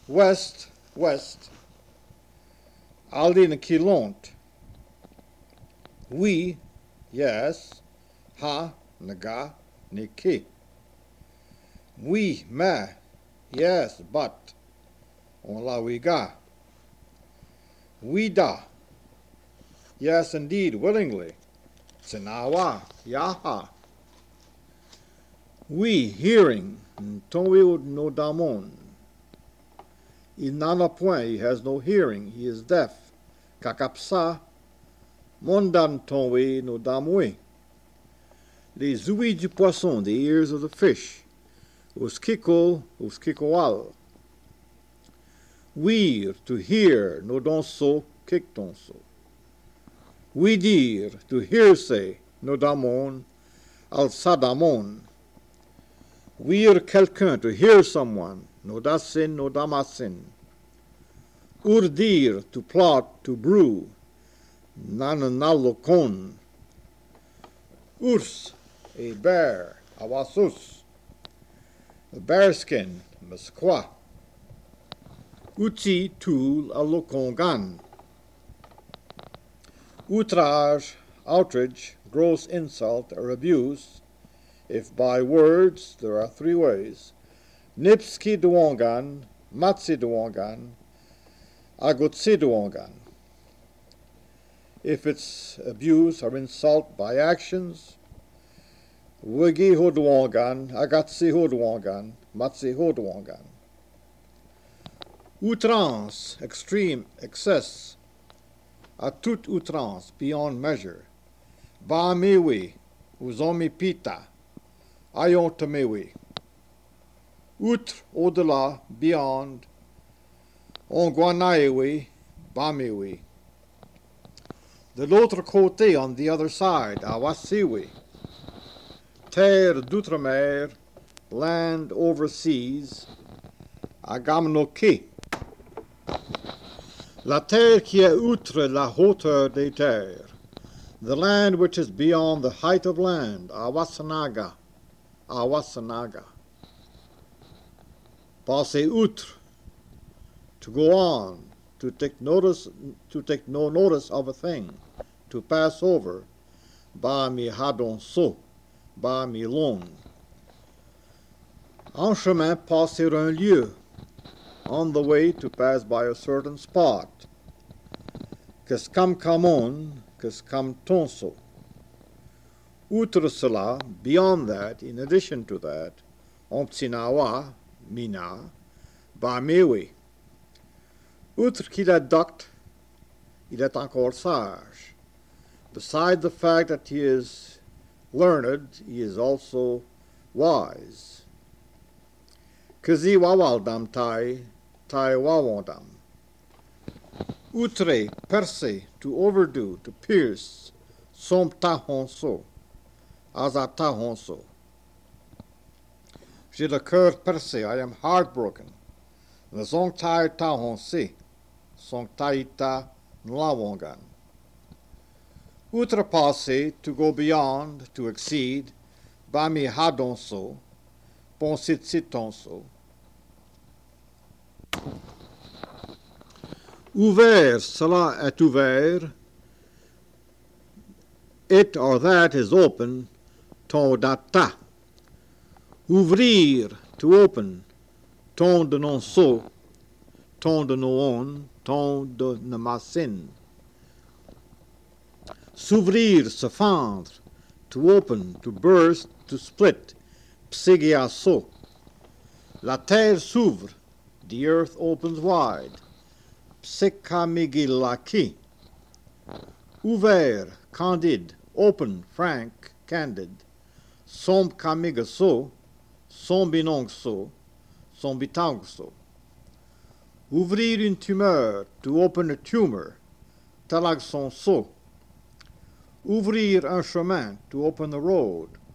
West, west. Aldin kilont. We, yes. Ha, naga, niki. We, ma. Yes, but. On la we ga. We da. Yes, indeed, willingly. Sinawa, yaha. We, hearing. Tonwi no damon. Il n'en a point, he has no hearing, he is deaf. Kakapsa, mondan tonwe no damwe. Les ouïes du poisson, the ears of the fish. Uskiko, uskikoal. Ouïr, to hear, no donso, kiktonso. Oui dire, to hearsay, no damon, al sadamon. Ouïr quelqu'un, to hear someone, no dasin, no damasin. Urdir, to plot, to brew, nananalokon. Urs, a bear, awasus. A bearskin, mesqua. Uti, tool, alokongan. Outrage, outrage, gross insult or abuse. If by words, there are three ways. Nipski duongan, matsi duongan, agutsi duongan. If it's abuse or insult by actions, wigi hoduongan, agatsi hoduongan, matsi hoduongan. Outrance, extreme, excess. A toute outrance, beyond measure. Ba mewi, uzomi pita, ayon temewi. Outre, au-delà, beyond. Onguanaewi, bamewi. De l'autre côté, on the other side, awasiwi. Terre d'outre-mer, land overseas, agamnoki. La terre qui est outre la hauteur des terres, the land which is beyond the height of land, awasanaga, awasanaga. Passer outre, to go on, to take no notice of a thing, to pass over, ba mi hadon so, ba mi long. En chemin, passer un lieu, on the way to pass by a certain spot. Qu'escam camon, qu'escam tonso. Outre cela, beyond that, in addition to that, omtsinawa, mina, ba mewi. Outre qu'il est docte, il est encore sage. Beside the fact that he is learned, he is also wise. Kazi wawaldam tai, tai wawandam. Outre, percer, to overdo, to pierce, som tahonso, asa tahonso. J'ai le cœur percé, I am heartbroken. Le song tai tahonsi, song taita nlawangan. Outrepasser, to go beyond, to exceed, bami hadonso, ponsit sitonso. Ouvert, cela est ouvert. It or that is open, ton data. Ouvrir, to open, ton de non so, ton de non, ton de namasin. S'ouvrir, se fendre, to open, to burst, to split, psigiaso. La terre s'ouvre, the earth opens wide. Psikamigilaki. Ouvert, candide, open, frank, candid. Som kamigaso, som binongso, som bitangso. Ouvrir une tumeur, to open a tumor, talag son so. Ouvrir un chemin, to open the road.